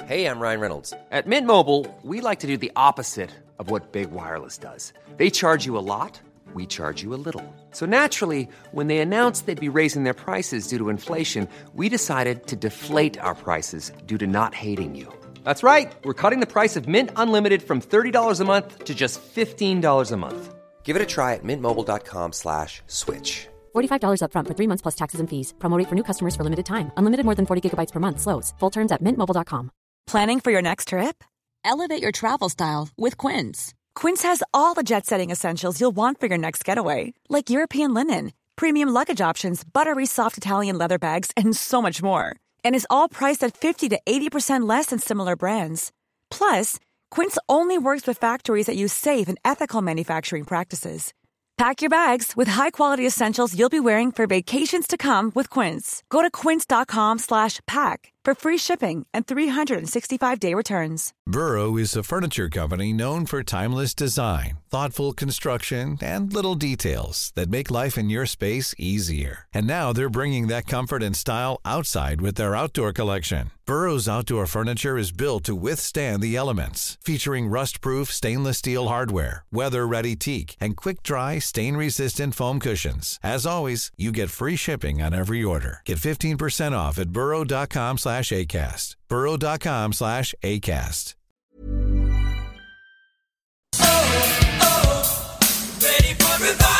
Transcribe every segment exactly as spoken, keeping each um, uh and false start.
Hey, I'm Ryan Reynolds. At Mint Mobile, we like to do the opposite of what Big Wireless does. They charge you a lot, we charge you a little. So naturally, when they announced they'd be raising their prices due to inflation, we decided to deflate our prices due to not hating you. That's right. We're cutting the price of Mint Unlimited from thirty dollars a month to just fifteen dollars a month. Give it a try at mintmobile.com slash switch. forty-five dollars up front for three months plus taxes and fees. Promo rate for new customers for limited time. Unlimited more than forty gigabytes per month. Slows full terms at mint mobile dot com. Planning for your next trip? Elevate your travel style with Quince. Quince has all the jet-setting essentials you'll want for your next getaway, like European linen, premium luggage options, buttery soft Italian leather bags, and so much more. And is all priced at fifty to eighty percent less than similar brands. Plus, Quince only works with factories that use safe and ethical manufacturing practices. Pack your bags with high-quality essentials you'll be wearing for vacations to come with Quince. Go to quince.com slash pack for free shipping and three sixty-five day returns. Burrow is a furniture company known for timeless design, thoughtful construction, and little details that make life in your space easier. And now they're bringing that comfort and style outside with their outdoor collection. Burrow's outdoor furniture is built to withstand the elements, featuring rust-proof stainless steel hardware, weather-ready teak, and quick-dry, stain-resistant foam cushions. As always, you get free shipping on every order. Get fifteen percent off at burrow.com slash ACAST. burrow.com slash ACAST. Oh, oh, ready for revival.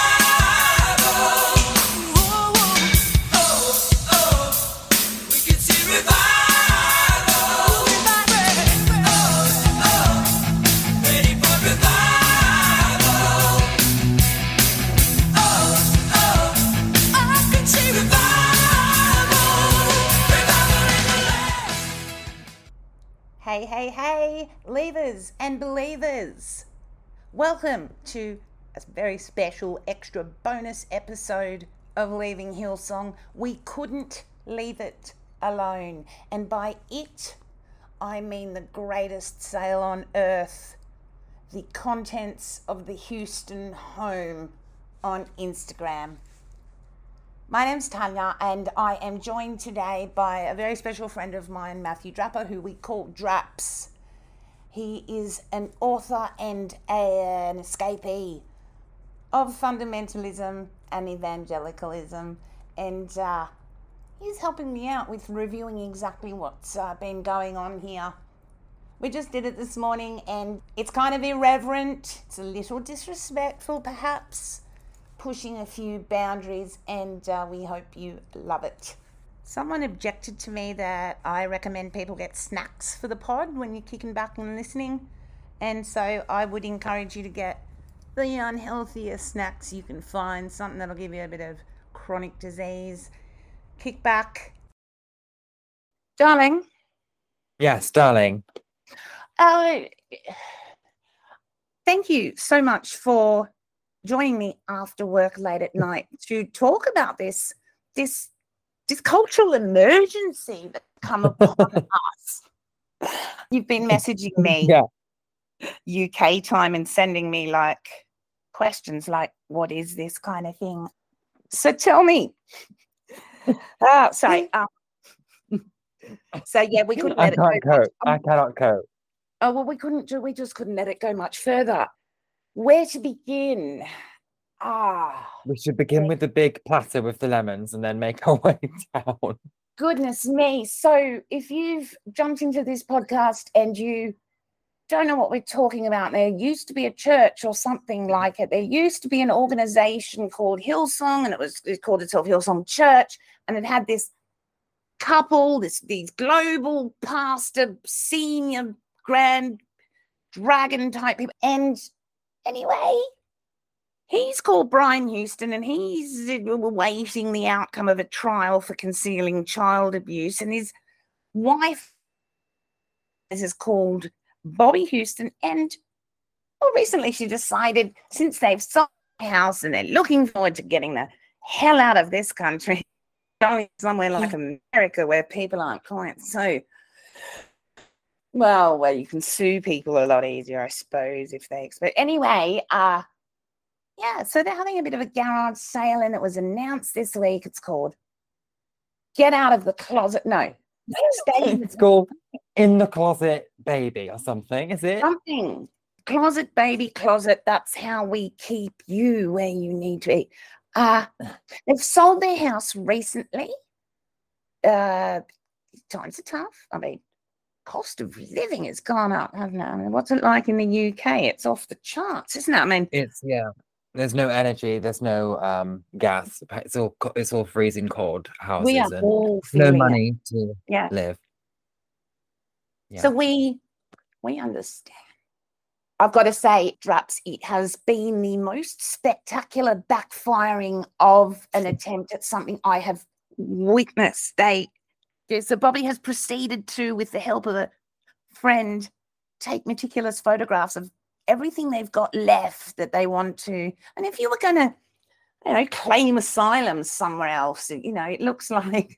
Hey, hey, hey, leavers and believers. Welcome to a very special extra bonus episode of Leaving Hillsong. We couldn't leave it alone. And by it, I mean the greatest sale on earth. The contents of the Houston home on Instagram. My name's Tanya, and I am joined today by a very special friend of mine, Matthew Draper, who we call Draps. He is an author and an escapee of fundamentalism and evangelicalism, and uh, he's helping me out with reviewing exactly what's uh, been going on here. We just did it this morning, and it's kind of irreverent. It's a little disrespectful, perhaps, pushing a few boundaries, and uh, we hope you love it. Someone objected to me that I recommend people get snacks for the pod when you're kicking back and listening, and so I would encourage you to get the unhealthiest snacks you can find, something that'll give you a bit of chronic disease. Kick back. Darling. Yes, darling. Uh, thank you so much for joining me after work late at night to talk about this this this cultural emergency that come upon us. You've been messaging me yeah. U K time and sending me like questions like, what is this kind of thing? So tell me. Oh, sorry. Um, so yeah, we couldn't I let can't it go. cope. I cannot cope. Oh well, we couldn't do. We just couldn't let it go much further. Where to begin? Ah, We should begin with the big platter with the lemons and then make our way down. goodness me. So if you've jumped into this podcast and you don't know what we're talking about, there used to be a church or something like it. There used to be an organization called Hillsong, and it was it called itself Hillsong Church, and it had this couple, this these global pastor, senior grand dragon type people. And anyway, he's called Brian Houston, and he's awaiting the outcome of a trial for concealing child abuse. And his wife is called Bobby Houston. And well, recently she decided, since they've sold the house and they're looking forward to getting the hell out of this country, going somewhere like America where people aren't quite so, well, where you can sue people a lot easier, I suppose, if they expect. Anyway, uh, yeah, so they're having a bit of a garage sale, and it was announced this week. It's called Get Out of the Closet. No, Stay It's called In the Closet Baby or something, is it? something. Closet baby, closet. That's how we keep you where you need to be. Uh, they've sold their house recently. Uh, times are tough. I mean, cost of living has gone up, hasn't it? I mean, what's it like in the U K? It's off the charts, isn't it? I mean, It's yeah. There's no energy. There's no um gas. It's all co- it's all freezing cold houses we are and all no feeling it. money to Yeah. live. Yeah. So we we understand. I've got to say, Draps, it has been the most spectacular backfiring of an attempt at something I have witnessed. They, yeah, so Bobby has proceeded to, with the help of a friend, take meticulous photographs of everything they've got left that they want to. And if you were going to, you know, claim asylum somewhere else, you know, it looks like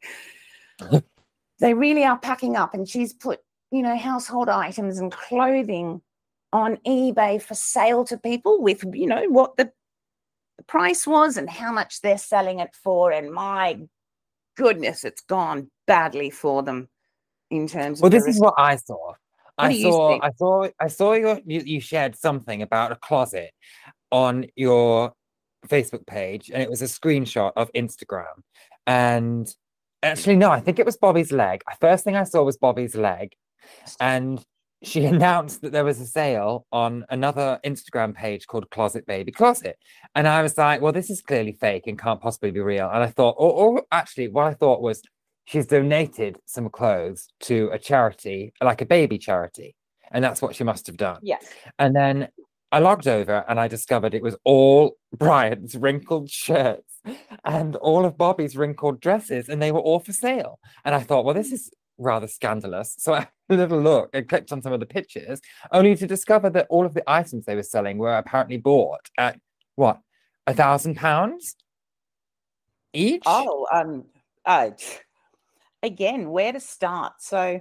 they really are packing up. And she's put, you know, household items and clothing on eBay for sale to people with, you know, what the, the price was and how much they're selling it for. And my goodness, it's gone badly for them in terms Well, of. this the is what I saw. I do you saw, see? I saw, I saw your you, you shared something about a closet on your Facebook page, and it was a screenshot of Instagram. And actually, no, I think it was Bobby's leg. First thing I saw was Bobby's leg, and she announced that there was a sale on another Instagram page called Closet Baby Closet. And I was like, well, this is clearly fake and can't possibly be real. And I thought, or, or actually, what I thought was she's donated some clothes to a charity, like a baby charity. And that's what she must have done. Yes. And then I logged over and I discovered it was all Brian's wrinkled shirts and all of Bobby's wrinkled dresses, and they were all for sale. And I thought, well, this is rather scandalous. So I had a little look and clicked on some of the pictures, only to discover that all of the items they were selling were apparently bought at what, a thousand pounds each? Oh, um, uh, again, where to start? So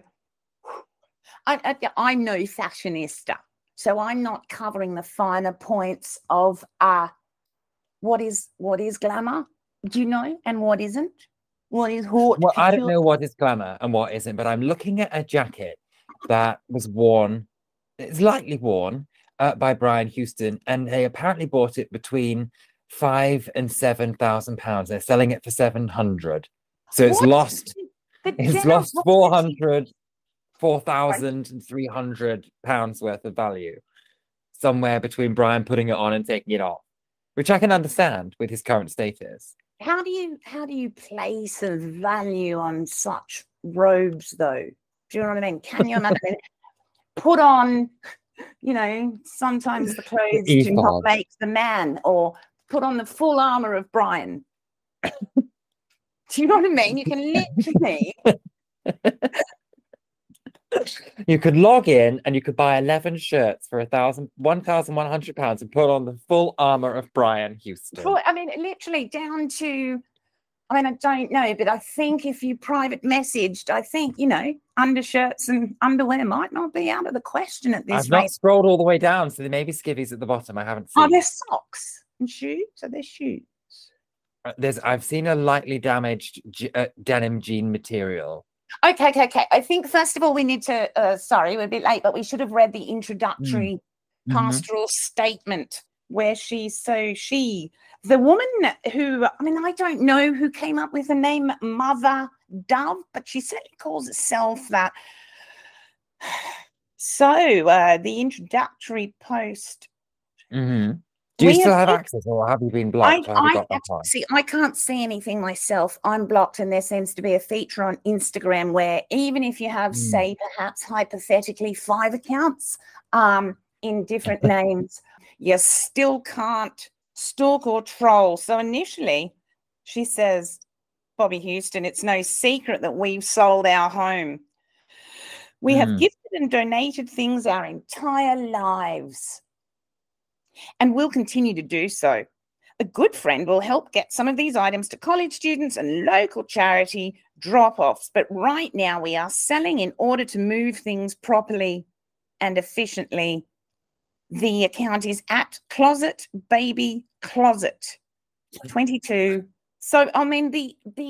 I, I, I'm no fashionista, so I'm not covering the finer points of uh, what is what is glamour, do you know, and what isn't? What is haute Well, I don't couture? know what is glamour and what isn't, but I'm looking at a jacket that was worn, it's lightly worn uh, by Brian Houston, and they apparently bought it between five and seven thousand pounds. They're selling it for seven hundred. So it's What? lost, The it's lost generosity- four hundred, four thousand three hundred pounds worth of value, somewhere between Brian putting it on and taking it off, which I can understand with his current status. How do you how do you place a value on such robes, though? Do you know what I mean? Can you imagine? Put on, you know, sometimes the clothes do not Ephod. make the man, or put on the full armor of Brian. Do you know what I mean? You can literally. You could log in and you could buy eleven shirts for a thousand, one thousand one hundred pounds and put on the full armor of Brian Houston. Full- I mean, literally down to. I mean, I don't know, but I think if you private messaged, I think, you know, undershirts and underwear might not be out of the question at this I've not rate. scrolled all the way down, so there may be skivvies at the bottom. I haven't Are seen. there socks and shoes? Are there shoes? Uh, There's, I've seen a lightly damaged je- uh, denim jean material. Okay, okay, okay. I think first of all we need to. Uh, sorry, we're a bit late, but we should have read the introductory Mhm. pastoral statement where she. So she, the woman who, I mean, I don't know who came up with the name Mother Dove, but she certainly calls herself that. So uh, the introductory post. Mhm. Do you We still have have looked- access, or have you been I, blocked? or have you I got that far? see. I can't see anything myself. I'm blocked, and there seems to be a feature on Instagram where even if you have, Mm. say, perhaps hypothetically five accounts um, in different names, you still can't stalk or troll. So initially, she says, "Bobby Houston, it's no secret that we've sold our home. We have Mm. gifted and donated things our entire lives, and we'll continue to do so. A good friend will help get some of these items to college students and local charity drop-offs. But right now we are selling in order to move things properly and efficiently. The account is at Closet Baby Closet twenty-two. So, I mean, the, the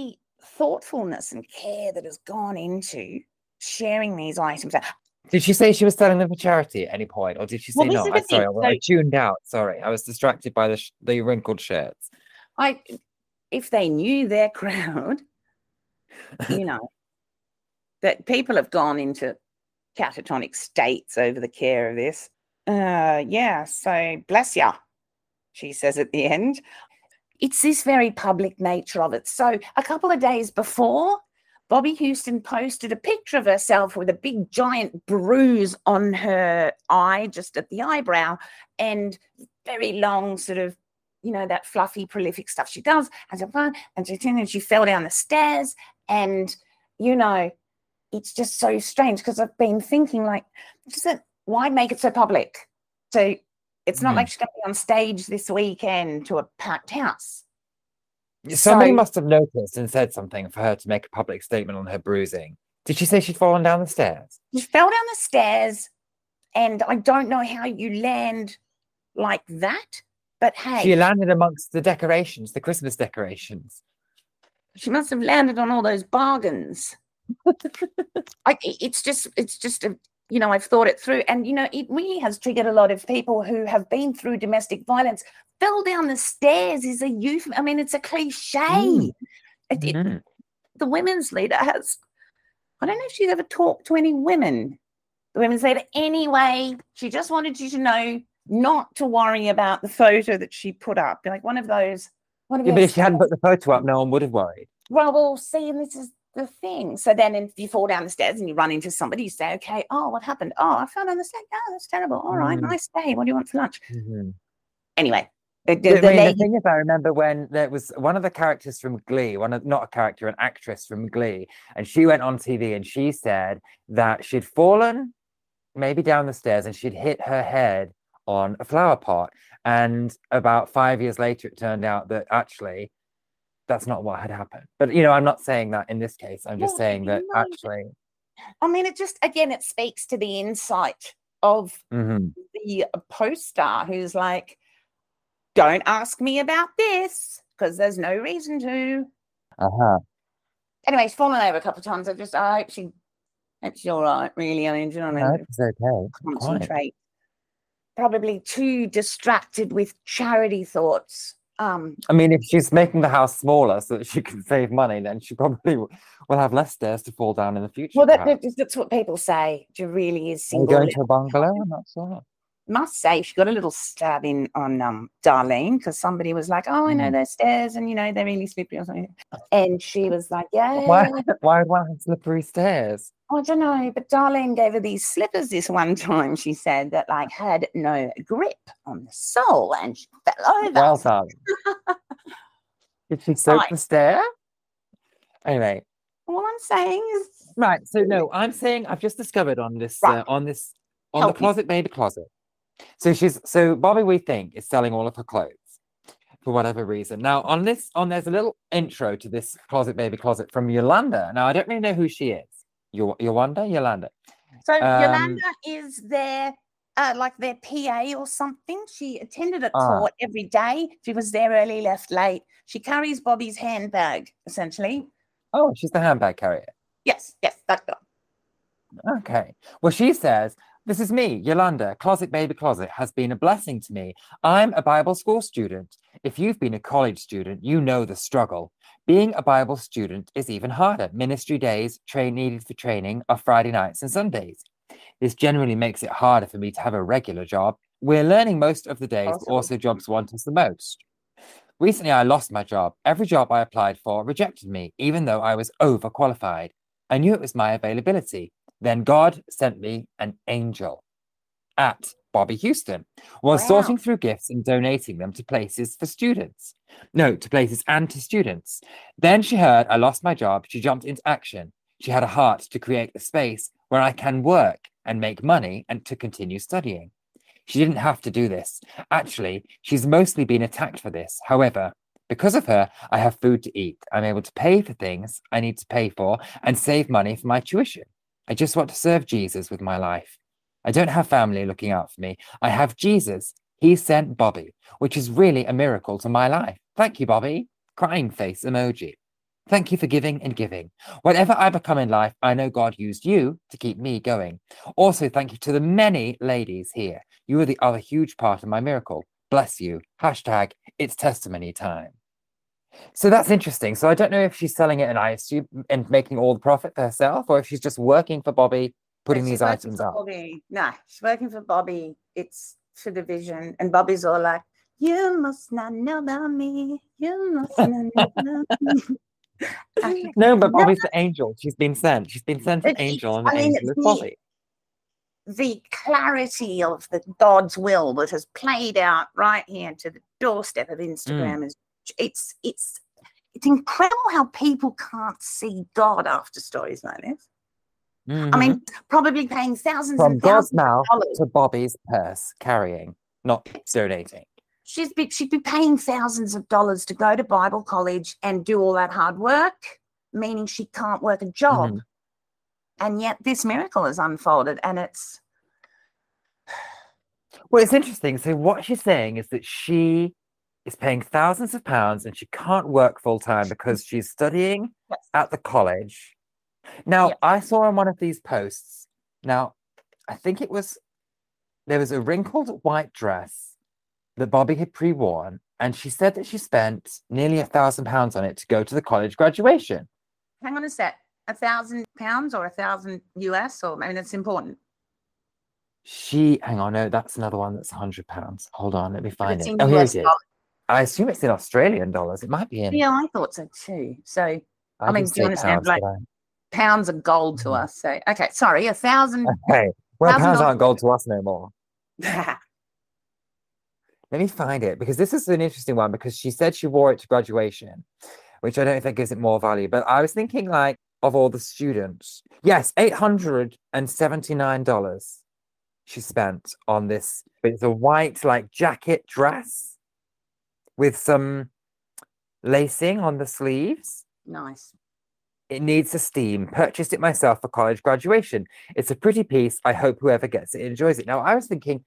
thoughtfulness and care that has gone into sharing these items. Did she say she was selling them for charity at any point, or did she say Well, this no? is I, the sorry, thing. I, I So- tuned out. Sorry, I was distracted by the sh- the wrinkled shirts. I, if they knew their crowd, you know, that people have gone into catatonic states over the care of this. Uh, yeah, so bless ya, she says at the end. It's this very public nature of it. So a couple of days before, Bobby Houston posted a picture of herself with a big giant bruise on her eye, just at the eyebrow, and very long sort of, you know, that fluffy, prolific stuff she does. And so fun, and she, and she fell down the stairs. And, you know, it's just so strange because I've been thinking, like, just that, why make it so public? So it's not Mm. like she's going to be on stage this weekend to a packed house. Somebody So- must have noticed and said something for her to make a public statement on her bruising. Did she say she'd fallen down the stairs? She fell down the stairs, and I don't know how you land like that, but hey, She landed amongst the decorations, the Christmas decorations. she must have landed on all those bargains. I, it's just, it's just a, you know, I've thought it through, and you know, it really has triggered a lot of people who have been through domestic violence. Fell down the stairs is a youth. I mean, it's a cliche. Mm. It- it- Mhm. the women's leader has, I don't know if she's ever talked to any women. The women's leader, anyway, she just wanted you to know not to worry about the photo that she put up. Like one of those. One of Yeah, but those if she hadn't put the photo up, no one would have worried. well, we'll see, and this is the thing. So then if you fall down the stairs and you run into somebody, you say, okay, oh, what happened? Oh, I fell down the stairs. Oh, that's terrible. All right, Mm. nice day. What do you want for lunch? Mhm. Anyway, the, the, The, I the mean, the lady, thing is, I remember when there was one of the characters from Glee, one of not a character, an actress from Glee, and she went on T V and she said that she'd fallen maybe down the stairs and she'd hit her head on a flower pot. And about five years later, it turned out that actually that's not what had happened. But you know, I'm not saying that in this case. I'm just Well, saying that no. actually. I mean, it just, again, it speaks to the insight of Mhm. the post star who's like, don't ask me about this because there's no reason to. Uh-huh. Anyway, she's fallen over a couple of times. I just, I hope she, hope she's all right, really. I mean, do you know what I No, mean? it's okay. Quite. Concentrate. Probably too distracted with charity thoughts. Um, I mean, if she's making the house smaller so that she can save money, then she probably w- will have less stairs to fall down in the future. well, that, perhaps. that- that's what people say. She really is Are you single. going to a bungalow? I'm not sure. Must say she got a little stab in on um Darlene because somebody was like, "Oh, I know Mm. there's stairs, and you know they're really slippery or something," and she was like, "Yeah, Why, why would one have slippery stairs? I don't know." But Darlene gave her these slippers this one time. She said that like had no grip on the sole, and she fell over. Well done. Did she soak Fine. the stair? Anyway, All I'm saying is, right. So no, I'm saying I've just discovered on this Right. uh, on this on Help the me. Closet Baby Closet. So she's so Bobby we think is selling all of her clothes for whatever reason. Now on this on there's a little intro to this Closet Baby Closet from Yolanda. Now I don't really know who she is. Yo- Yolanda, Yolanda. so Um, Yolanda is their uh, like their P A or something. She attended a Ah. court every day. She was there early, left late. She carries Bobby's handbag essentially. Oh, she's the handbag carrier. Yes, yes, that girl. Okay. Well, she says, this is me, Yolanda. Closet Baby Closet has been a blessing to me. I'm a Bible school student. If you've been a college student, you know the struggle. Being a Bible student is even harder. Ministry days, train needed for training, are Friday nights and Sundays. This generally makes it harder for me to have a regular job. We're learning most of the days, but Possible. also jobs want us the most. Recently, I lost my job. Every job I applied for rejected me, even though I was overqualified. I knew it was my availability. Then God sent me an angel at Bobby Houston while Wow. sorting through gifts and donating them to places for students. No, to places and to students. Then she heard I lost my job. She jumped into action. She had a heart to create a space where I can work and make money and to continue studying. She didn't have to do this. Actually, she's mostly been attacked for this. However, because of her, I have food to eat. I'm able to pay for things I need to pay for and save money for my tuition. I just want to serve Jesus with my life. I don't have family looking out for me. I have Jesus. He sent Bobby, which is really a miracle to my life. Thank you, Bobby. Crying face emoji. Thank you for giving and giving. Whatever I become in life, I know God used you to keep me going. Also, thank you to the many ladies here. You are the other huge part of my miracle. Bless you. Hashtag it's testimony time. So that's interesting. So I don't know if she's selling it and I assume and making all the profit for herself, or if she's just working for Bobby, putting No, these she's working items for up. Bobby. No, she's working for Bobby. It's for the vision. And Bobby's all like, you must not know about me. You must not know about me. I- No, but No, Bobby's the angel. She's been sent. She's been sent an It's- angel, and the I mean, angel is the- Bobby. the clarity of the God's will that has played out right here to the doorstep of Instagram Mm. is it's it's it's incredible how people can't see God after stories like this. I Mhm. mean, probably paying thousands From and God's thousands of mouth dollars. to Bobby's purse, carrying, not donating. She's be, she'd be paying thousands of dollars to go to Bible college and do all that hard work, meaning she can't work a job. Mhm. And yet this miracle has unfolded, and it's Well, it's interesting. So what she's saying is that she is paying thousands of pounds and she can't work full time because she's studying Yes. at the college. Now, Yes. I saw on one of these posts. Now, I think it was there was a wrinkled white dress that Bobby had pre-worn, and she said that she spent nearly a thousand pounds on it to go to the college graduation. hang on a sec, a thousand pounds or a thousand U S, or I mean, it's important. She, hang on, no, that's another one that's a hundred pounds. Hold on, let me But find it's it. in Oh, here U S it is. dollars. I assume it's in Australian dollars. It might be in. Yeah, I thought so too. So I, I mean, did do you say understand? pounds, Like but pounds are gold to Mhm. us. So okay, sorry, a thousand. I- Okay. Well, Thousand pounds dollars. aren't gold to us no more. Let me find it because this is an interesting one because she said she wore it to graduation, which I don't think gives it more value. But I was thinking like of all the students. Yes, eight hundred seventy-nine dollars she spent on this. It's a white like jacket dress with some lacing on the sleeves. Nice. It needs a steam. Purchased it myself for college graduation. It's a pretty piece. I hope whoever gets it enjoys it. Now, I was thinking,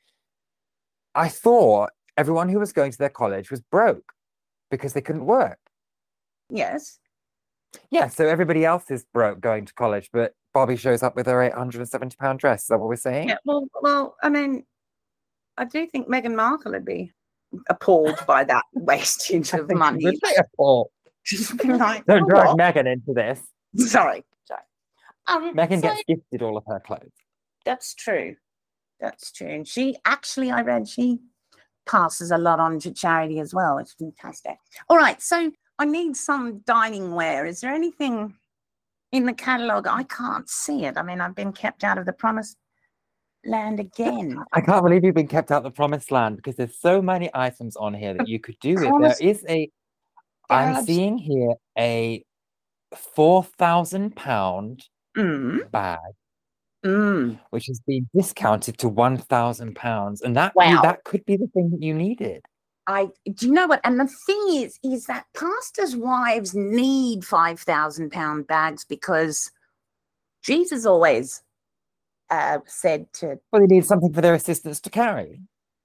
I thought everyone who was going to their college was broke because they couldn't work. Yes. Yeah, so everybody else is broke going to college, but Bobby shows up with her eight hundred seventy pound dress. Is that what we're saying? Yeah. Well, well, I mean, I do think Meghan Markle would be appalled by that wastage of money. Would they appall? Just be like, Don't "Oh, drag what?" Megan into this. Sorry. Sorry. Um, Megan so gets gifted all of her clothes. that's true. That's true. And she actually, I read, she passes a lot on to charity as well. It's fantastic. All right. So I need some dining wear. Is there anything in the catalogue? I can't see it. I mean, I've been kept out of the promised land again. I can't believe you've been kept out the promised land because there's so many items on here that you could do with. There promised is a, I'm Garage. seeing here a four thousand pound Mm, bag, mm. which has been discounted to one thousand pounds. And that, Wow. that could be the thing that you needed. I do you know what? And the thing is, is that pastors' wives need five thousand pound bags because Jesus always uh, said to Well, they need something for their assistants to carry.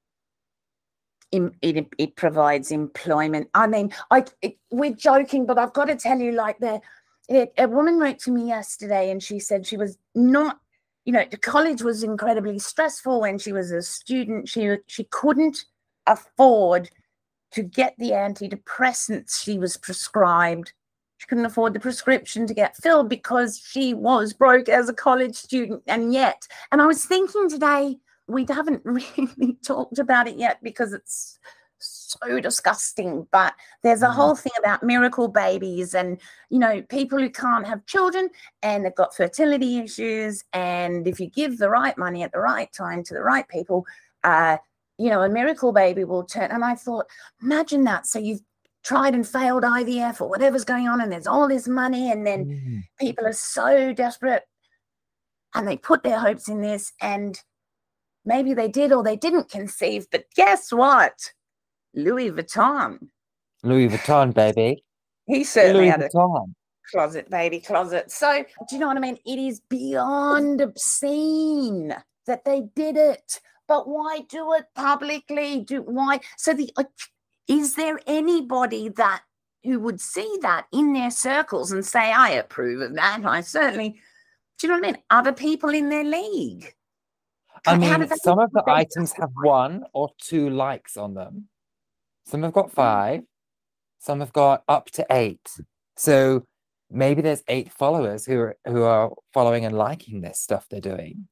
im- it, it provides employment. I mean, I it, we're joking, but I've got to tell you, like the it, a woman wrote to me yesterday, and she said she was not, you know, the college was incredibly stressful when she was a student. She she couldn't afford to get the antidepressants she was prescribed. She couldn't afford the prescription to get filled because she was broke as a college student. And yet, and I was thinking today, we haven't really talked about it yet because it's so disgusting, but there's a Mm. whole thing about miracle babies and, you know, people who can't have children and they've got fertility issues. And if you give the right money at the right time to the right people, uh, you know, a miracle baby will turn. And I thought, imagine that. So you've tried and failed I V F or whatever's going on, and there's all this money, and then Mm. people are so desperate and they put their hopes in this, and maybe they did or they didn't conceive. But guess what? Louis Vuitton. Louis Vuitton, baby. He certainly Louis had a Vuitton. closet, baby closet. So do you know what I mean? It is beyond obscene that they did it. But why do it publicly? Do why? So the uh, is there anybody that who would see that in their circles and say, I approve of that. I certainly, do you know what I mean? Other people in their league. I How mean, do they- some of the items have one or two likes on them. Some have got five. Some have got up to eight. So maybe there's eight followers who are who are following and liking this stuff they're doing.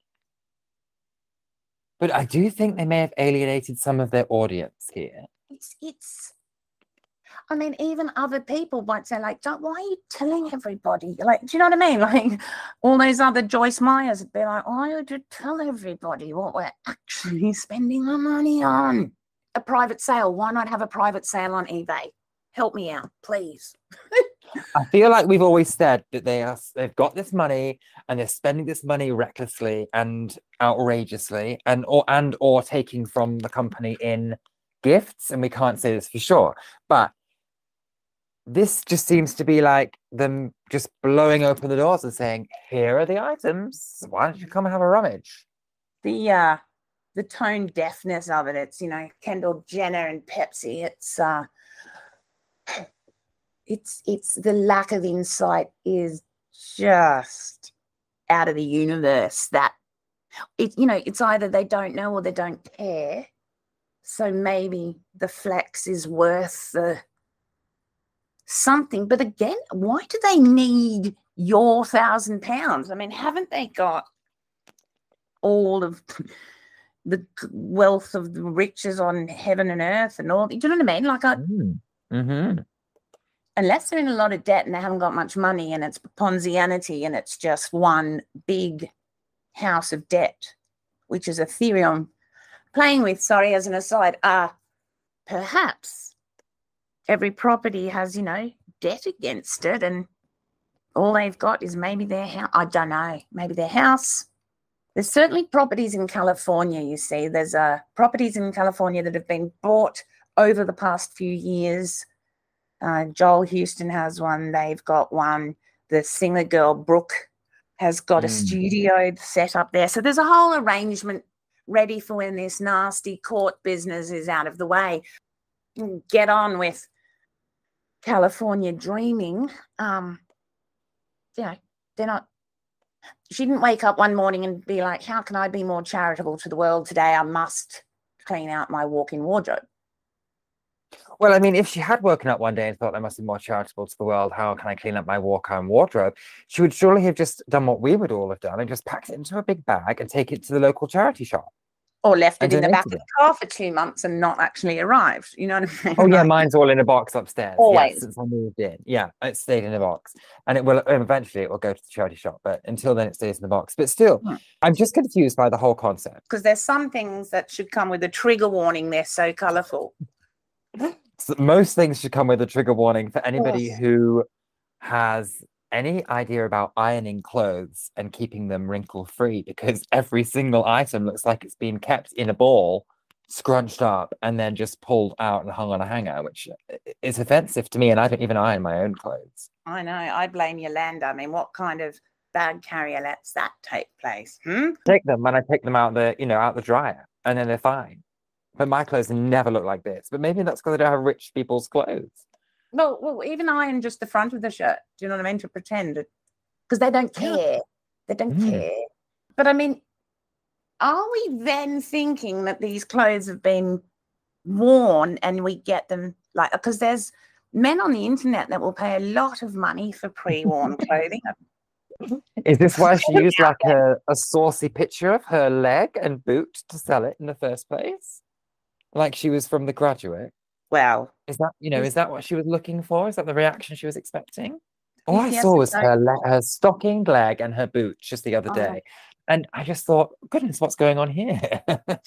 But I do think they may have alienated some of their audience here. It's, it's, I mean, even other people might say, like, don't, why are you telling everybody? Like, do you know what I mean? Like, all those other Joyce Meyers would be like, why would you tell everybody what we're actually spending our money on? A private sale. Why not have a private sale on eBay? Help me out, please. I feel like we've always said that they are they've got this money and they're spending this money recklessly and outrageously and or and or taking from the company in gifts, and we can't say this for sure. But this just seems to be like them just blowing open the doors and saying, here are the items. Why don't you come and have a rummage? The uh the tone deafness of it, it's, you know, Kendall Jenner and Pepsi. It's uh it's it's the lack of insight is just out of the universe. That it, you know, it's either they don't know or they don't care. So maybe the flex is worth the something. But again, why do they need your thousand pounds? I mean, haven't they got all of the wealth of the riches on heaven and earth and all? Do you know what I mean? Like, I, Mm. Mm-hmm. unless they're in a lot of debt and they haven't got much money and it's Ponzianity and it's just one big house of debt, which is a theory I'm playing with, sorry, as an aside, uh, perhaps every property has, you know, debt against it and all they've got is maybe their house. I don't know, maybe their house. There's certainly properties in California, you see. There's uh, properties in California that have been bought over the past few years. Uh, Joel Houston has one. They've got one. The singer girl, Brooke, has got Mm. a studio set up there. So there's a whole arrangement ready for when this nasty court business is out of the way. Get on with California dreaming. Um, you know, they're not. She didn't wake up one morning and be like, how can I be more charitable to the world today? I must clean out my walk-in wardrobe. Well, I mean, if she had woken up one day and thought I must be more charitable to the world, how can I clean up my walk-on wardrobe? She would surely have just done what we would all have done and just packed it into a big bag and take it to the local charity shop. Or left And it in the back of donated the car for two months and not actually arrived. You know what I mean? Oh, yeah, Like, mine's all in a box upstairs. Always. Yeah, since I moved in. Yeah, it stayed in a box. And it will eventually it will go to the charity shop, but until then it stays in the box. But still, Hmm. I'm just confused by the whole concept. because there's some things that should come with a trigger warning. They're so colourful. So most things should come with a trigger warning for anybody Yes. who has any idea about ironing clothes and keeping them wrinkle free, because every single item looks like it's been kept in a ball, scrunched up, and then just pulled out and hung on a hanger, which i- is offensive to me. And I don't even iron my own clothes. I know. I blame Yolanda. I mean, what kind of bag carrier lets that take place? Hmm? Take them and I take them out the, you know, out the dryer, and then they're fine. But my clothes never look like this. But maybe that's because I don't have rich people's clothes. Well, well, even iron just the front of the shirt. Do you know what I mean? To pretend it, because they don't Yeah. care. They don't Mm. care. But I mean, are we then thinking that these clothes have been worn and we get them like, because there's men on the internet that will pay a lot of money for pre-worn clothing. Is this why she used like a, a saucy picture of her leg and boot to sell it in the first place? Like she was from The Graduate? Well, Is that, you know, Yes. is that what she was looking for? Is that the reaction she was expecting? All I Yes saw and was no. her le- her stockinged leg and her boot just the other Oh. day. And I just thought, goodness, what's going on here?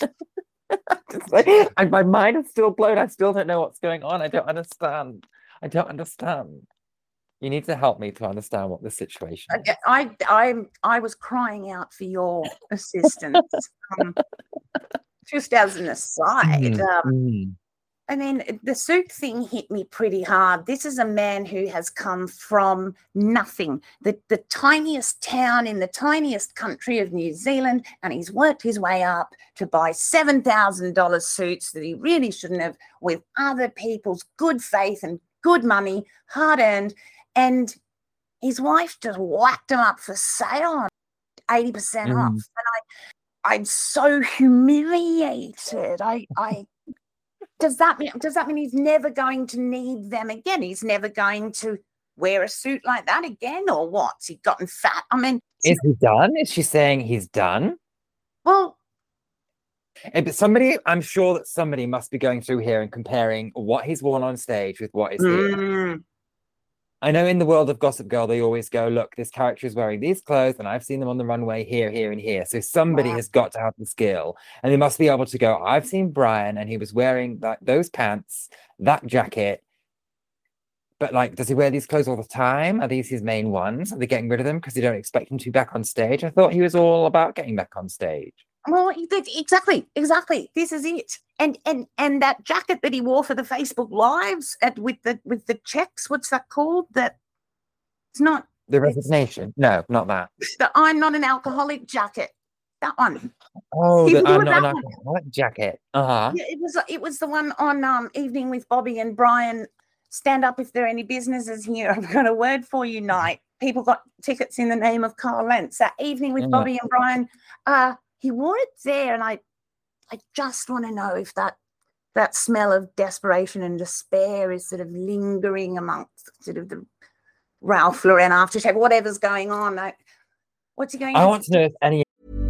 It's like- and my mind is still blown. I still don't know what's going on. I don't understand. I don't understand. You need to help me to understand what the situation is. I, I, I was crying out for your assistance. um, just as an aside, Mm, um, mm. I mean, the suit thing hit me pretty hard. This is a man who has come from nothing, the, the tiniest town in the tiniest country of New Zealand, and he's worked his way up to buy seven thousand dollars suits that he really shouldn't have, with other people's good faith and good money, hard earned, and his wife just whacked him up for sale on eighty percent Mm. off. And I, I'm so humiliated. I, I, does that mean, does that mean he's never going to need them again? He's never going to wear a suit like that again, or what? Has he gotten fat? I mean, Is he done? Is she saying he's done? well, Eh, But somebody, I'm sure that somebody must be going through here and comparing what he's worn on stage with what is here. mm, I know in the world of Gossip Girl, they always go, look, this character is wearing these clothes, and I've seen them on the runway here, here, and here. So somebody Wow. has got to have the skill, and they must be able to go, I've seen Brian, and he was wearing that those pants, that jacket. But like, does he wear these clothes all the time? Are these his main ones? Are they getting rid of them because they don't expect him to be back on stage? I thought he was all about getting back on stage. well, e- that- exactly, exactly. This is it. And and and that jacket that he wore for the Facebook Lives at with the with the checks, what's that called? That it's not The It's- resignation? No, not that. the I'm not an alcoholic jacket. That one. Oh, He the, wore I'm not an that one. alcoholic jacket. Uh-huh. Yeah, it was it was the one on um Evening with Bobby and Brian. Stand up if there are any businesses here. I've got a word for you night. People got tickets in the name of Carl Lentz. That Evening with Yeah. Bobby and Brian. Uh, he wore it there, and I I just want to know if that that smell of desperation and despair is sort of lingering amongst sort of the Ralph Lauren aftershave, whatever's going on. Like, what's he going I to want to know if any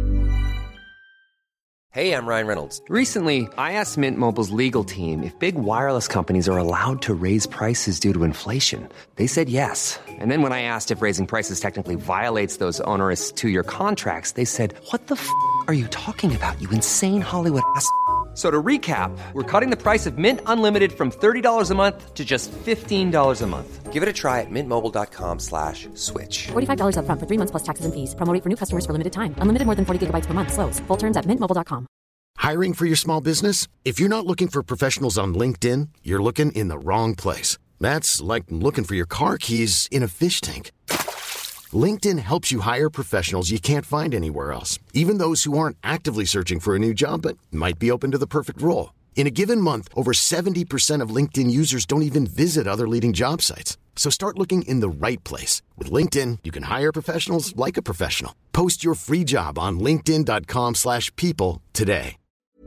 Hey, I'm Ryan Reynolds. Recently, I asked Mint Mobile's legal team if big wireless companies are allowed to raise prices due to inflation. They said yes. And then when I asked if raising prices technically violates those onerous two-year contracts, they said, what the f*** are you talking about, you insane Hollywood ass? So to recap, we're cutting the price of Mint Unlimited from thirty dollars a month to just fifteen dollars a month. Give it a try at mintmobile.com slash switch. forty-five dollars upfront for three months plus taxes and fees. Promo rate for new customers for limited time. Unlimited more than forty gigabytes per month. Slows full terms at mint mobile dot com. Hiring for your small business? If you're not looking for professionals on LinkedIn, you're looking in the wrong place. That's like looking for your car keys in a fish tank. LinkedIn helps you hire professionals you can't find anywhere else, even those who aren't actively searching for a new job but might be open to the perfect role. In a given month, over seventy percent of LinkedIn users don't even visit other leading job sites. So start looking in the right place. With LinkedIn, you can hire professionals like a professional. Post your free job on linkedin.com slash people today.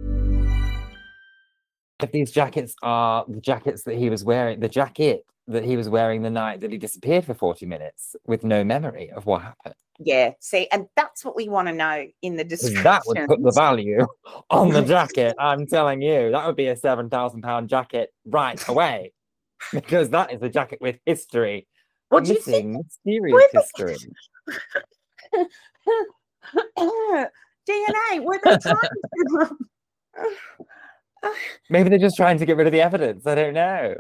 if these jackets are the jackets that he was wearing, the jacket that he was wearing the night that he disappeared for forty minutes with no memory of what happened. Yeah, see, and that's what we want to know in the 'Cause description. that would put the value on the jacket. I'm telling you, that would be a seven thousand pound jacket right away, because that is a jacket with history. What do you Missing, think? mysterious Where the- history. D N A, were they trying to... Maybe they're just trying to get rid of the evidence. I don't know.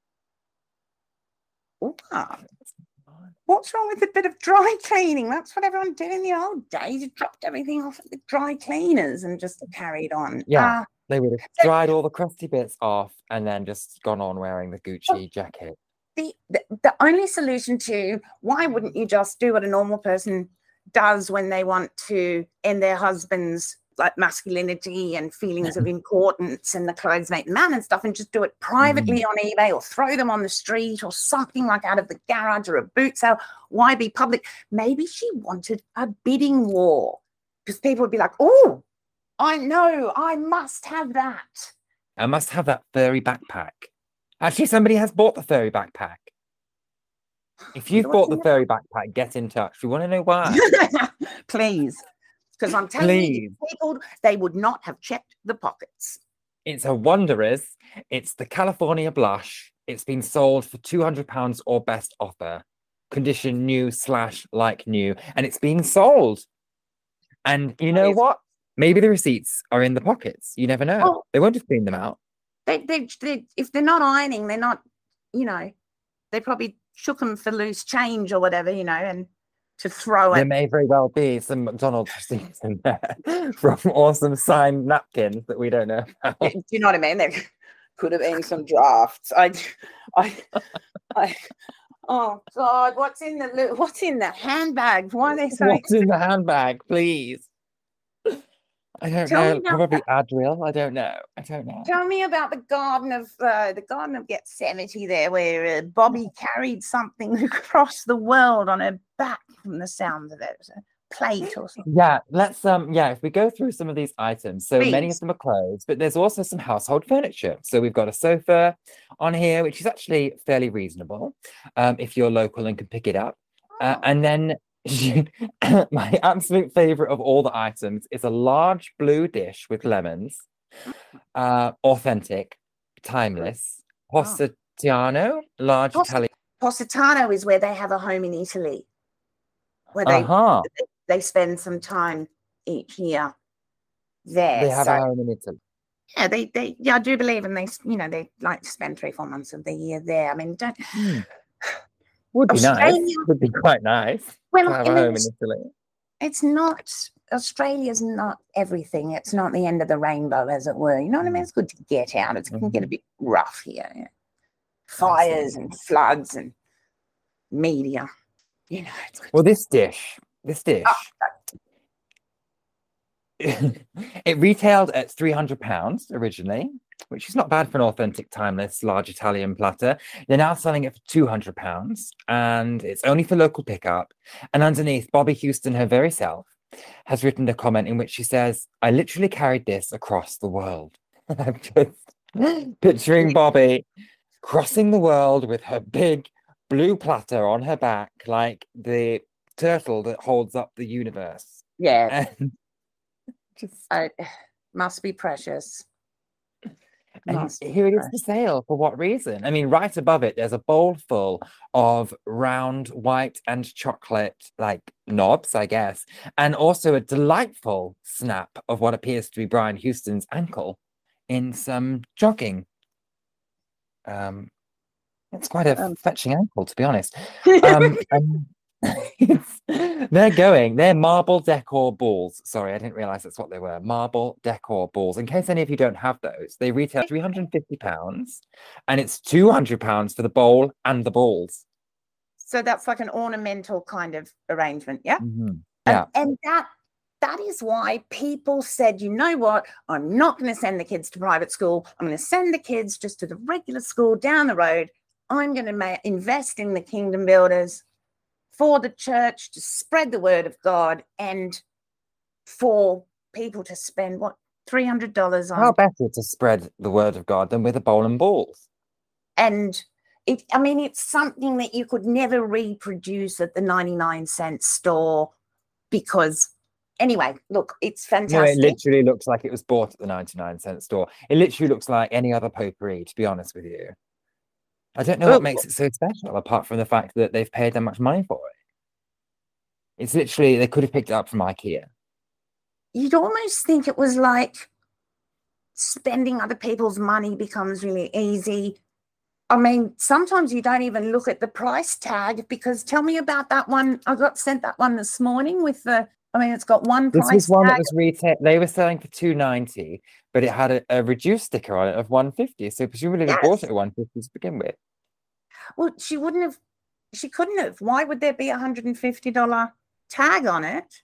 Ah, what's wrong with a bit of dry cleaning? That's what everyone did in the old days. You dropped everything off at the dry cleaners and just carried on. Yeah. Ah, They would have dried all the crusty bits off and then just gone on wearing the Gucci jacket. the, the the only solution to why wouldn't you just do what a normal person does when they want to end their husband's like masculinity and feelings of importance and the clothes make the man and stuff, and just do it privately on eBay or throw them on the street or something like out of the garage or a boot sale? Why be public? Maybe she wanted a bidding war because people would be like, oh, I know, I must have that. I must have that furry backpack. Actually, somebody has bought the furry backpack. If you've What's bought in the it? furry backpack, get in touch. We want to know why. Please. Because I'm telling you, people, they would not have checked the pockets. It's a Wanderers. It's the California Blush. It's been sold for two hundred pounds or best offer. Condition new slash like new. And it's being sold. And you know Amazing. what? Maybe the receipts are in the pockets. You never know. Oh. They won't have cleaned them out. They, they, they, if they're not ironing, they're not, you know, they probably shook them for loose change or whatever, you know, and to throw There it. may very well be some McDonald's receipts in there from awesome signed napkins that we don't know about. Do you know what I mean? There could have been some drafts. I, I, I, oh God, what's in the lo- what's in the handbag? Why are they so? What's in the handbag, please? I don't Tell me know. about Probably Adriel. I don't know. I don't know. Tell me about the Garden of uh, the Garden of Gethsemane there, where uh, Bobby carried something across the world on her back. From the sound of it, it was a plate or something. Yeah, let's um yeah, if we go through some of these items, so many of Please. them are clothes, but there's also some household furniture. So we've got a sofa on here, which is actually fairly reasonable, um, if you're local and can pick it up. Uh, Oh. and then my absolute favorite of all the items is a large blue dish with lemons, uh, authentic, timeless, Oh. Positano, large Pos- Italian. Positano is where they have a home in Italy, where they Uh-huh. they spend some time each year there. They have so a home in Italy. yeah, they they yeah, I do believe, and they you know they like to spend three four months of the year there. I mean, don't Hmm. Would be nice. Australia- Would be quite nice well, to have I a mean, home in it's, Italy. it's not Australia's not everything. It's not the end of the rainbow, as it were. You know what I mean? It's good to get out. It can get a bit rough here. Yeah. Fires and floods and media. You know, it's good. Well, this dish, this dish, Oh, it retailed at three hundred pounds originally, which is not bad for an authentic, timeless, large Italian platter. They're now selling it for two hundred pounds, and it's only for local pickup. And underneath, Bobby Houston, her very self, has written a comment in which she says, I literally carried this across the world. I'm just picturing Bobby crossing the world with her big blue platter on her back, like the turtle that holds up the universe. yeah, And just I, must be precious. and Must be here it is precious. for sale. For what reason? I mean, right above it, there's a bowl full of round white and chocolate, like knobs, I guess, and also a delightful snap of what appears to be Brian Houston's ankle in some jogging. Um, it's quite a Um. fetching ankle, to be honest. Um, and they're going, they're marble decor balls. Sorry, I didn't realize that's what they were. Marble decor balls. In case any of you don't have those, they retail three hundred fifty pounds, and it's two hundred pounds for the bowl and the balls. So that's like an ornamental kind of arrangement, yeah? Mhm. And, Yeah. and that that is why people said, you know what, I'm not going to send the kids to private school. I'm going to send the kids just to the regular school down the road. I'm going to ma- invest in the kingdom builders for the church to spread the word of God and for people to spend, what, three hundred dollars on. How better to spread the word of God than with a bowl and balls? And it, I mean, it's something that you could never reproduce at the ninety-nine cent store because, anyway, look, it's No, it fantastic. literally looks like it was bought at the ninety-nine cent store. It literally looks like any other potpourri, to be honest with you. I don't know Oh. what makes it so special, apart from the fact that they've paid that much money for it. It's literally, they could have picked it up from IKEA. You'd almost think it was like spending other people's money becomes really easy. I mean, sometimes you don't even look at the price tag because tell me about that one. I got sent that one this morning with the, I mean, it's got one This price was one tag. that was retail. They were selling for two ninety, but it had a, a reduced sticker on it of one fifty. So presumably they bought Yes. it at one fifty to begin with. Well, she wouldn't have, she couldn't have. Why would there be a one hundred fifty dollars tag on it?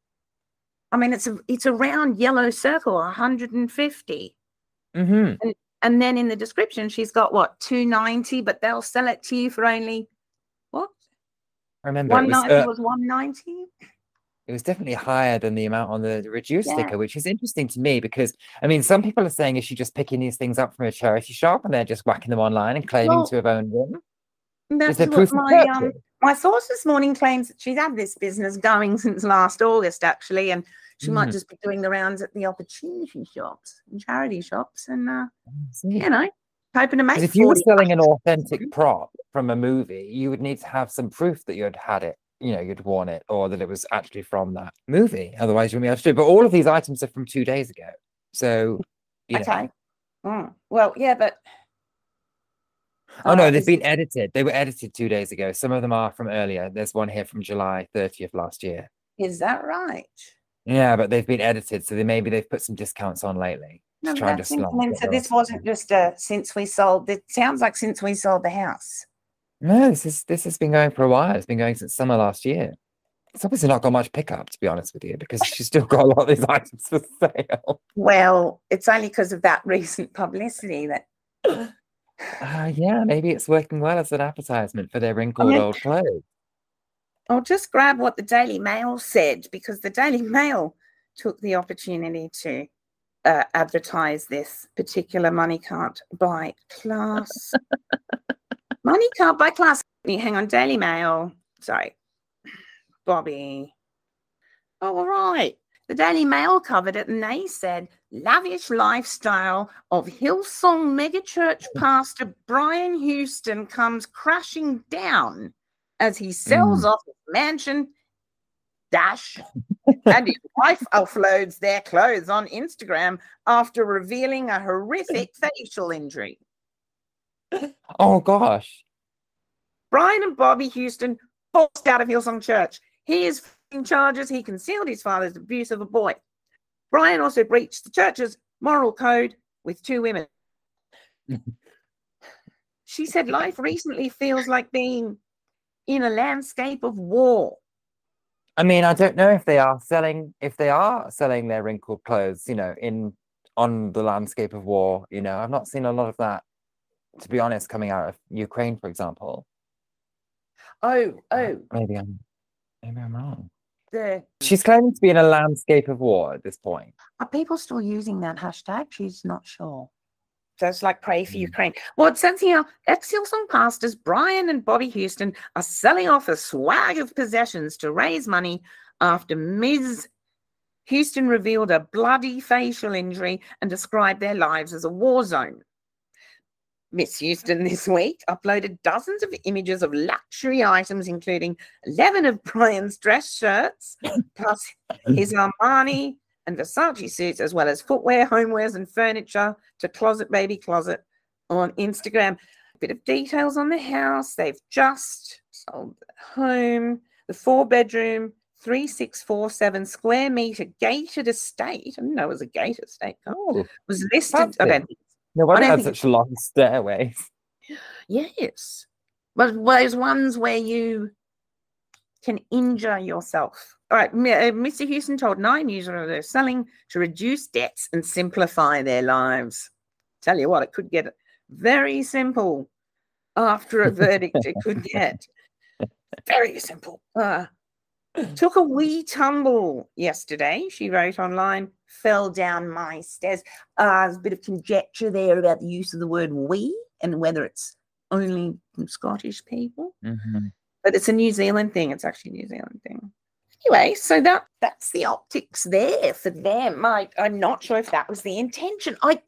I mean, it's a it's a round yellow circle, one hundred fifty. Mm-hmm. And, and then in the description, she's got what, two ninety, but they'll sell it to you for only what? I remember it was, 190 uh, was one ninety. it was definitely higher than the amount on the reduced Yeah. sticker, which is interesting to me because, I mean, some people are saying, is she just picking these things up from a charity shop and they're just whacking them online and claiming Well, to have owned them? That's there what proof of my um purchase? my source this morning claims that she's had this business going since last August, actually, and she might Mm. just be doing the rounds at the opportunity shops and charity shops, and uh, I see. you know, hoping to make Because if you were forty. selling an authentic prop from a movie, you would need to have some proof that you'd had it, you know, you'd worn it, or that it was actually from that movie. Otherwise, you wouldn't be able to do it. But all of these items are from two days ago. So, you know. Okay. Mm. Well, yeah, but Oh, no, uh, they've is- been edited. They were edited two days ago. Some of them are from earlier. There's one here from July thirtieth last year. is that right? Yeah, but they've been edited. So they maybe they've put some discounts on lately. No, To but try and that's just in- like, I mean, get so the this rest. wasn't just uh, since we sold. It sounds like since we sold the house. No, this is this has been going for a while. It's been going since summer last year. It's obviously not got much pickup, to be honest with you, because she's still got a lot of these items for sale. Well, it's only because of that recent publicity that. Uh, yeah, maybe it's working well as an advertisement for their wrinkled I mean, old clothes. I'll just grab what the Daily Mail said, because the Daily Mail took the opportunity to uh, advertise this particular money can't buy class. Money can't buy class. Hang on, Daily Mail. Sorry. Bobby. Oh, all right. The Daily Mail covered it and they said, lavish lifestyle of Hillsong megachurch pastor Brian Houston comes crashing down as he sells Mm. off his mansion, dash, and his wife offloads their clothes on Instagram after revealing a horrific facial injury. Oh, gosh. Brian and Bobby Houston forced out of Hillsong Church. He is facing charges. He concealed his father's abuse of a boy. Brian also breached the church's moral code with two women. She said life recently feels like being in a landscape of war. I mean, I don't know if they are selling if they are selling their wrinkled clothes, you know, in on the landscape of war. You know, I've not seen a lot of that, to be honest, coming out of Ukraine, for example. Oh, oh, Maybe I'm maybe I'm wrong. the She's claiming to be in a landscape of war at this point. are people still using that hashtag? She's not sure. So it's like pray for Mm. Ukraine. Well, it says here, ex-Hillsong pastors Brian and Bobby Houston are selling off a swag of possessions to raise money after Miz Houston revealed a bloody facial injury and described their lives as a war zone. Miss Houston this week uploaded dozens of images of luxury items, including eleven of Brian's dress shirts, plus his Armani and Versace suits, as well as footwear, homewares, and furniture to Closet Baby Closet on Instagram. A bit of details on the house. They've just sold the home, the four-bedroom, three six four seven square meter gated estate. I didn't know it was a gated estate. Oh, Was listed. I fancy. don't think no I wonder it don't had think such long stairways. Yes. But those ones where you can injure yourself. All right. M- uh, Mister Houston told Nine News that they're selling to reduce debts and simplify their lives. Tell you what, it could get very simple after a verdict. It could get very simple. Uh, took a wee tumble yesterday, she wrote online, fell down my stairs. Uh, there's a bit of conjecture there about the use of the word we and whether it's only from Scottish people. Mm-hmm. But it's a New Zealand thing. It's actually a New Zealand thing. Anyway, so that that's the optics there for them. I, I'm not sure if that was the intention. I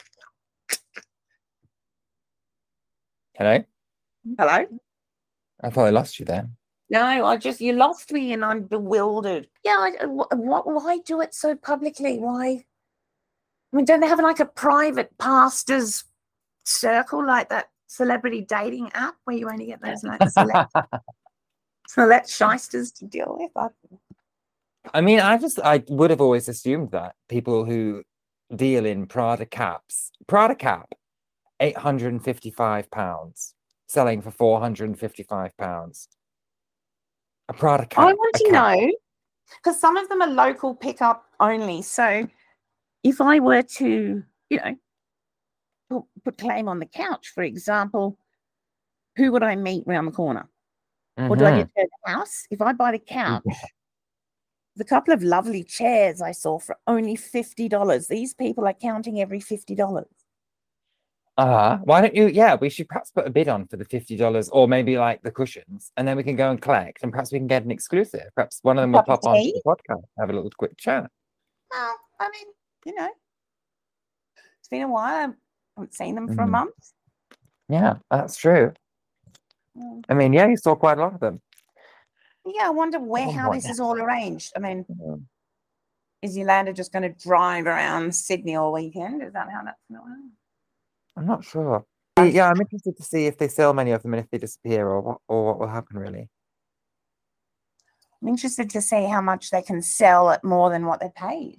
Hello? Hello? I thought I lost you there. No, I just, you lost me and I'm bewildered. Yeah, I, wh- wh- why do it so publicly? Why? I mean, don't they have like a private pastors circle like that celebrity dating app where you only get those like select, select shysters to deal with? I, I mean, I just, I would have always assumed that people who deal in Prada caps, Prada cap, eight hundred fifty-five pounds, selling for four hundred fifty-five pounds. A Prada cap. I want a to cap. know, because some of them are local pickup only. So if I were to, you know, put, put claim on the couch, for example, who would I meet round the corner? Or do I Mhm. need to go to the house? If I buy the couch, the couple of lovely chairs I saw for only fifty dollars. These people are counting every fifty dollars. Uh-huh. Why don't you, yeah, we should perhaps put a bid on for the fifty dollars or maybe like the cushions, and then we can go and collect, and perhaps we can get an exclusive. Perhaps one of them will Cup of pop on tea? the podcast, have a little quick chat. Well, I mean, you know, it's been a while. I haven't seen them for a Mhm. month. Yeah, that's true. Mm. I mean, yeah, you saw quite a lot of them. Yeah, I wonder where Oh, how boy. this is all arranged. I mean, Um, is Yolanda just going to drive around Sydney all weekend? Is that how that's going to work? I'm not sure. Yeah, I'm interested to see if they sell many of them and if they disappear, or what, or what will happen, really. I'm interested to see how much they can sell at more than what they paid.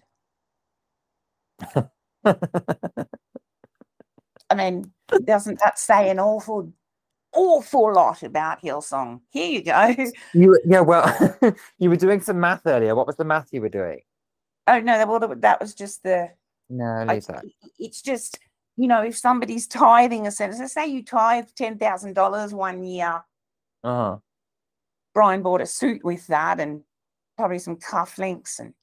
I mean, doesn't that say an awful awful lot about Hillsong. Here you go. You yeah, well, you were doing some math earlier. What was the math you were doing? Oh no, that, well, that was just the. No, I, leave that. it's just, you know, if somebody's tithing a certain, so say you tithe ten thousand dollars one year. Uh-huh. Brian bought a suit with that and probably some cufflinks and.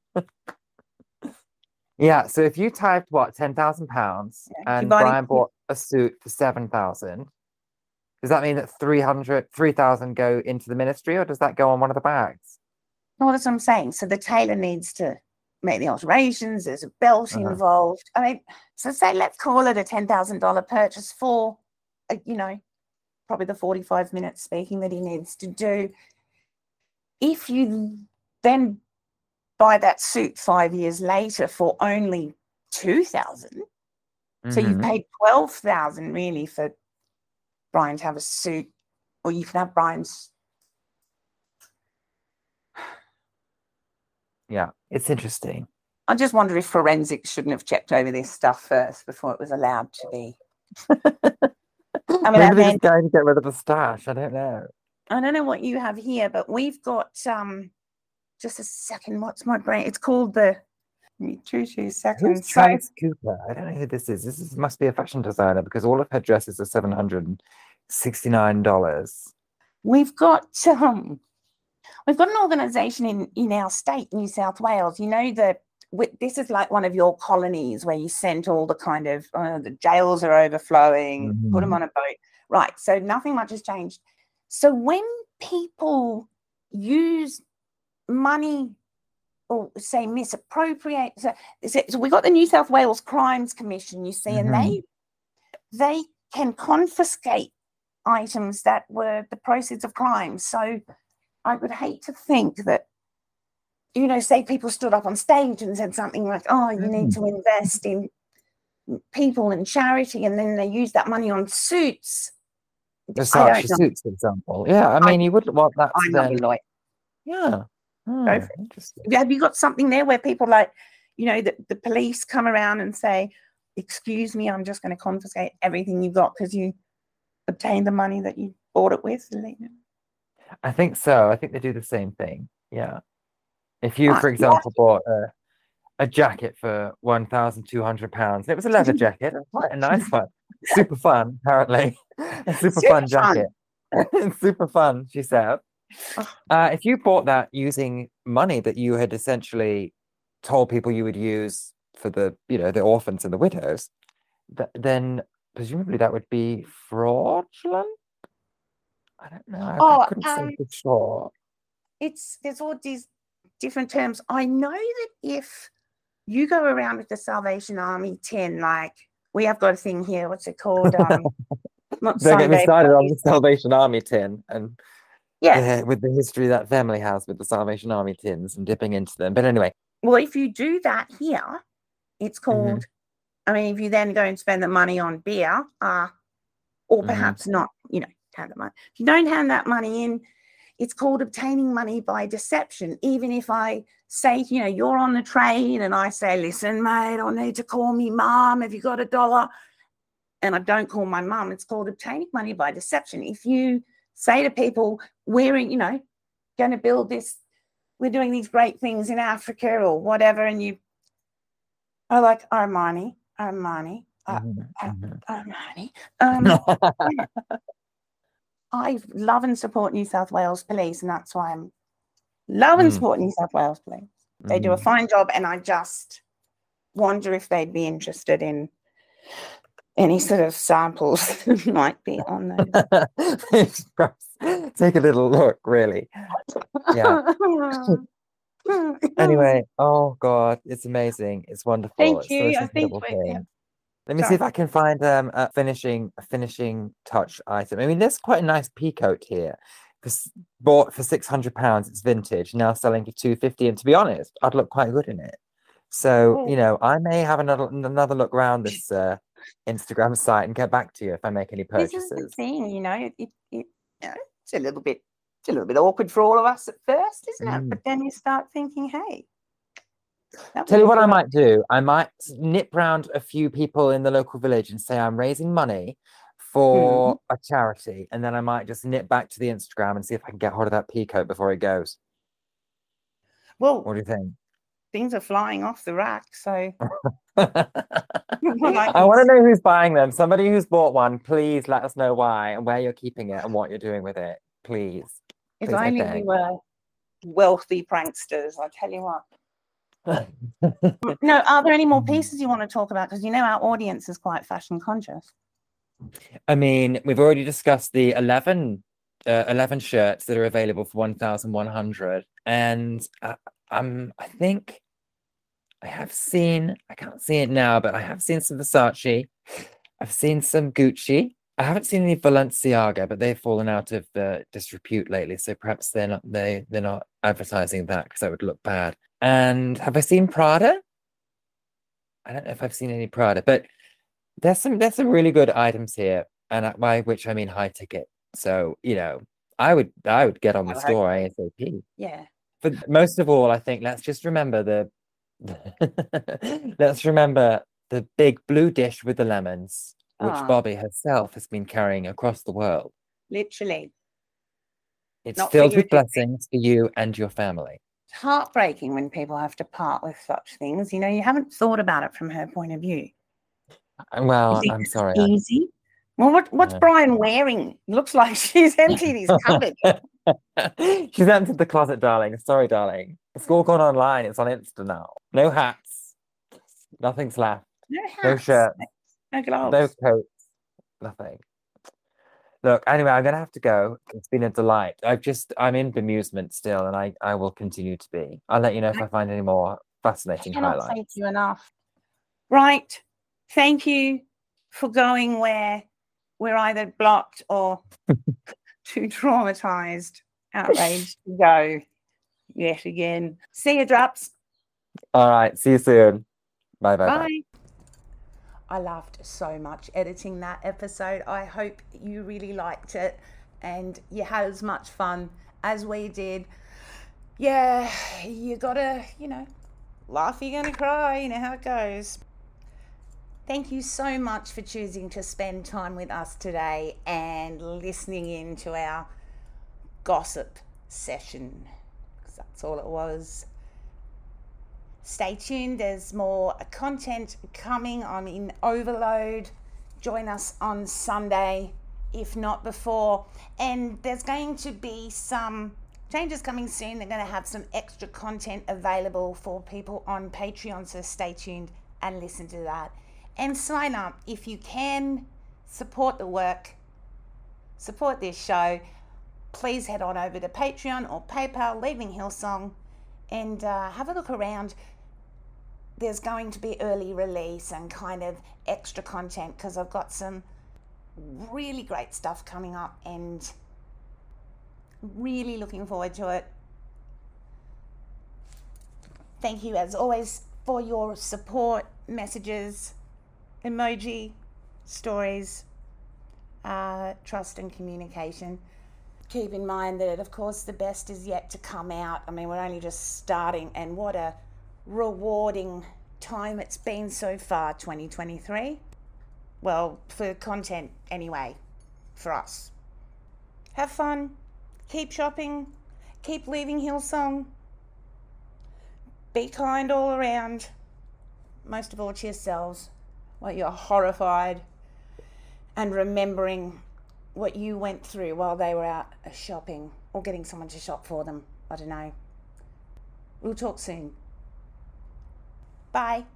Yeah, so if you typed what ten thousand pounds Yeah, and buy- Brian bought a suit for seven thousand, does that mean that three hundred, three thousand go into the ministry, or does that go on one of the bags? No, that's what I'm saying. So the tailor needs to make the alterations. There's a belt Uh-huh. involved. I mean, so say let's call it a ten thousand dollar purchase for, uh, you know, probably the forty-five minutes speaking that he needs to do. If you then buy that suit five years later for only two thousand, so you've Mhm. paid twelve thousand really for Brian to have a suit, or you can have Brian's. Yeah, it's interesting. I just wonder if forensics shouldn't have checked over this stuff first before it was allowed to be. I mean, Maybe and they're then, just going to get rid of the stash. I don't know. I don't know what you have here, but we've got um just a second. What's my brain? It's called the two two Who's seconds. So, Travis Cooper? I don't know who this is. This is, must be a fashion designer because all of her dresses are seven hundred and sixty-nine dollars. we've got um we've got an organisation in in our state, New South Wales. You know the wi- this is like one of your colonies where you sent all the kind of uh, the jails are overflowing. Put them Mhm. on a boat, right? So nothing much has changed. So when people use money or say misappropriate, so, so so we got the New South Wales Crimes Commission, you see, and they they can confiscate items that were the proceeds of crime. So I would hate to think that, you know, say people stood up on stage and said something like, oh, you need to invest in people and charity, and then they use that money on suits. Versace I don't know. suits, for example. Yeah, I mean, you wouldn't want that to I'm not a then. lawyer. Yeah. Hmm, Go for it. interesting. Have you got something there where people like, you know, the, the police come around and say, excuse me, I'm just going to confiscate everything you've got because you obtained the money that you bought it with? I think so. I think they do the same thing. Yeah. If you, Right, for yeah. example, bought a, a jacket for one thousand two hundred pounds, and it was a leather jacket, and quite a nice one, super fun, apparently. A super, Super fun fun. jacket. Super fun, she said. Uh, if you bought that using money that you had essentially told people you would use for the, you know, the orphans and the widows, th- then presumably that would be fraudulent. I don't know. I, Oh, I couldn't um, say for sure. It's there's all these different terms. I know that if you go around with the Salvation Army tin, like we have got a thing here, what's it called? Um, not Don't get me Sunday, started but on the Salvation Army tin and yeah. the- with the history that family has with the Salvation Army tins and dipping into them. But anyway, Well, if you do that here, it's called. I mean, if you then go and spend the money on beer, uh, or Mhm. perhaps not, you know, hand the money. If you don't hand that money in, it's called obtaining money by deception. Even if I say, you know, you're on the train and I say, listen, mate, I need to call me mum. Have you got a dollar? And I don't call my mum, it's called obtaining money by deception. If you say to people, we're, in, you know, going to build this, we're doing these great things in Africa or whatever, and you are like, Armani, Armani, uh, Mhm, uh, mhm. Armani. Um, I love and support New South Wales Police, and that's why I'm love and Mm. support New South Wales Police. They do a Mm. fine job, and I just wonder if they'd be interested in any sort of samples that might be on those. Perhaps take a little look, really. Yeah. Anyway, oh God, it's amazing. It's wonderful. Thank It's the you. most I think incredible we- yeah. thing. Let me see if I can find um a finishing a finishing touch item. I mean, there's quite a nice pea coat here. This bought for six hundred pounds. It's vintage, now selling for two fifty. And to be honest, I'd look quite good in it. So, you know, I may have another another look around this uh, Instagram site and get back to you if I make any This is the purchases. thing, you know, it, it, it you know, it's a little bit it's a little bit awkward for all of us at first, isn't it? Mm. But then you start thinking, hey. that Tell would you be what I good. might do. I might nip round a few people in the local village and say I'm raising money for mm. a charity, and then I might just nip back to the Instagram and see if I can get hold of that peacoat before it goes. Well, what do you think? Things are flying off the rack, so I want to know who's buying them. Somebody who's bought one, please let us know why and where you're keeping it and what you're doing with it. Please. If please, only we were wealthy pranksters, I tell you what. No, are there any more pieces you want to talk about? Because you know our audience is quite fashion conscious. I mean, we've already discussed the eleven, uh, eleven shirts that are available for one thousand one hundred, and uh, um, I think I have seen, I can't see it now, but I have seen some Versace. I've seen some Gucci. I haven't seen any Balenciaga, but they've fallen out of the disrepute lately, so perhaps they're not they they're not advertising that because that would look bad. And have I seen Prada? I don't know if I've seen any Prada, but there's some there's some really good items here, and by which I mean high ticket. So you know, I would I would get on the store ASAP. Yeah. But most of all, I think let's just remember the, the let's remember the big blue dish with the lemons, which Ah. Bobby herself has been carrying across the world. Literally. It's Not for filled you with to blessings for you and your family. It's heartbreaking when people have to part with such things. You know, you haven't thought about it from her point of view. Uh, Well, You think I'm it's sorry. I- Easy. Well, what, what's Yeah. Brian wearing? Looks like she's emptied his cupboard. She's emptied the closet, darling. Sorry, darling. It's all gone online. It's on Insta now. No hats. Nothing's left. No No hats. shirts. No gloves. No coats. Nothing. Look, anyway, I'm going to have to go. It's been a delight. I've just, I'm in bemusement still, and I, I will continue to be. I'll let you know if I find any more fascinating Cannot highlights. thank you enough. Right. Thank you for going where we're either blocked or too traumatized, outraged to go yet again. See you, Drops. All right. See you soon. Bye, bye, bye. Bye. I laughed so much editing that episode. I hope you really liked it and you had as much fun as we did. Yeah, you gotta, you know, laugh, you're gonna cry, you know how it goes. Thank you so much for choosing to spend time with us today and listening in to our gossip session, because that's all it was. Stay tuned, there's more content coming. I'm in overload. Join us on Sunday, if not before. And there's going to be some changes coming soon. They're going to have some extra content available for people on Patreon, so stay tuned and listen to that. And sign up if you can. Support the work, support this show. Please head on over to Patreon or PayPal, Leaving Hillsong, and uh, have a look around. There's going to be early release and kind of extra content because I've got some really great stuff coming up and really looking forward to it. Thank you as always for your support, messages, emoji, stories, uh, trust and communication. Keep in mind that, of course, the best is yet to come out. I mean, we're only just starting, and what a rewarding time it's been so far, twenty twenty-three. Well, for content anyway, for us. Have fun, keep shopping, keep leaving Hillsong, be kind all around, most of all to yourselves while you're horrified and remembering what you went through while they were out shopping or getting someone to shop for them. I don't know. We'll talk soon. Bye.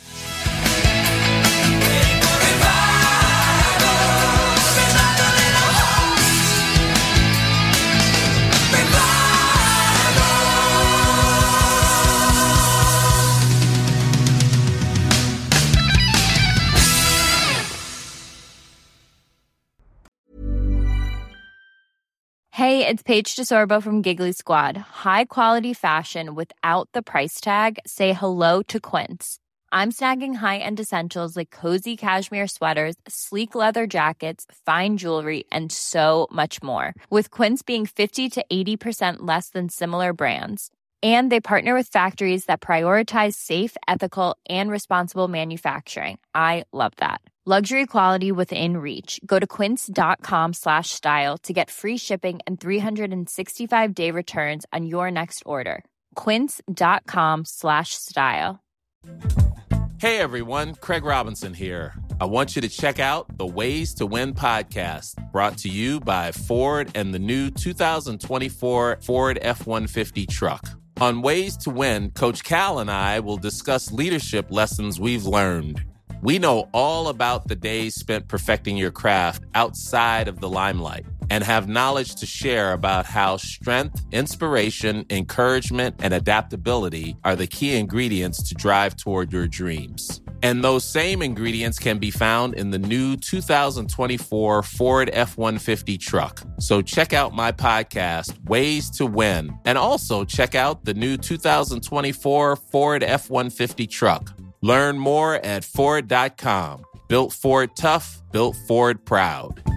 Hey, it's Paige DeSorbo from Giggly Squad. High quality fashion without the price tag. Say hello to Quince. I'm snagging high-end essentials like cozy cashmere sweaters, sleek leather jackets, fine jewelry, and so much more. With Quince being fifty to eighty percent less than similar brands. And they partner with factories that prioritize safe, ethical, and responsible manufacturing. I love that. Luxury quality within reach. Go to quince.com slash style to get free shipping and three sixty-five day returns on your next order. Quince.com slash style. Hey everyone, Craig Robinson here. I want you to check out the Ways to Win podcast, brought to you by Ford and the new two thousand twenty-four Ford F one fifty truck. On Ways to Win, Coach Cal and I will discuss leadership lessons we've learned. We know all about the days spent perfecting your craft outside of the limelight and have knowledge to share about how strength, inspiration, encouragement, and adaptability are the key ingredients to drive toward your dreams. And those same ingredients can be found in the new two thousand twenty-four Ford F one fifty truck. So check out my podcast, Ways to Win, and also check out the new two thousand twenty-four Ford F one fifty truck. Learn more at Ford dot com. Built Ford tough, built Ford proud.